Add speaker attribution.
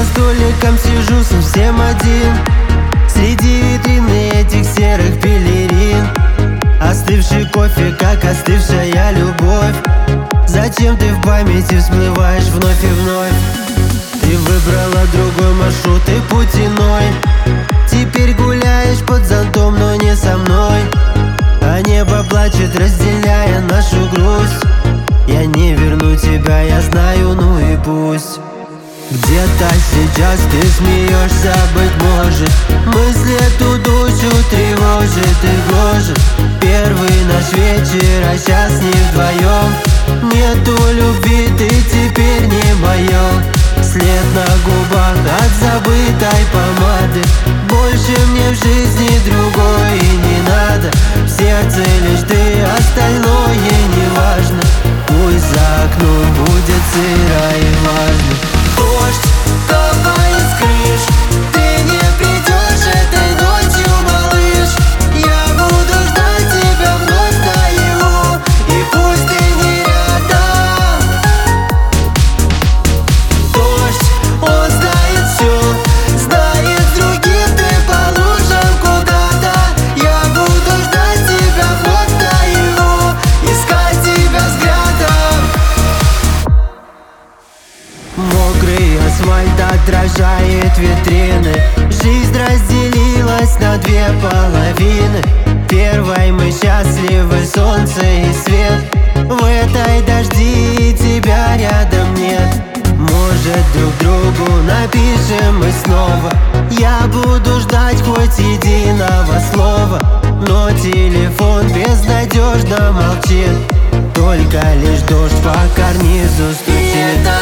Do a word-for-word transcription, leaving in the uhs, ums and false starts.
Speaker 1: за столиком сижу совсем один, среди витрины этих серых пелерин. Остывший кофе, как остывшая любовь. Зачем ты в памяти всплываешь вновь и вновь? Ты выбрала другой маршрут и путь иной. Теперь гуляешь под зонтом, но не со мной. А небо плачет, разделяя нашу грусть. Я не верну тебя, я знаю, ну и пусть. Где-то сейчас ты смеешься, быть может. Мысли эту душу тревожит и гложет. Первый наш вечер, а сейчас не вдвоем. Нету любви, ты теперь не моё. След на губах от забытой помады. Больше мне в жизни другой и не надо. В сердце лишь ты, остальное не важно. Пусть за окном будет сыро и влажно. Дождь капает с крыш, ты не придешь этой ночью, малыш. Я буду ждать тебя вновь наяву, и пусть ты не рядом. Дождь, он знает все, знает других, ты по лужам куда-то. Я буду ждать тебя вновь наяву, искать тебя взглядом. Мокрый асфальт отражает витрины. Жизнь разделилась на две половины. Первой мы счастливы, солнце и свет. В этой дожди тебя рядом нет. Может, друг другу напишем мы снова. Я буду ждать хоть единого слова, но телефон безнадежно молчит. Только лишь дождь по карнизу стучит.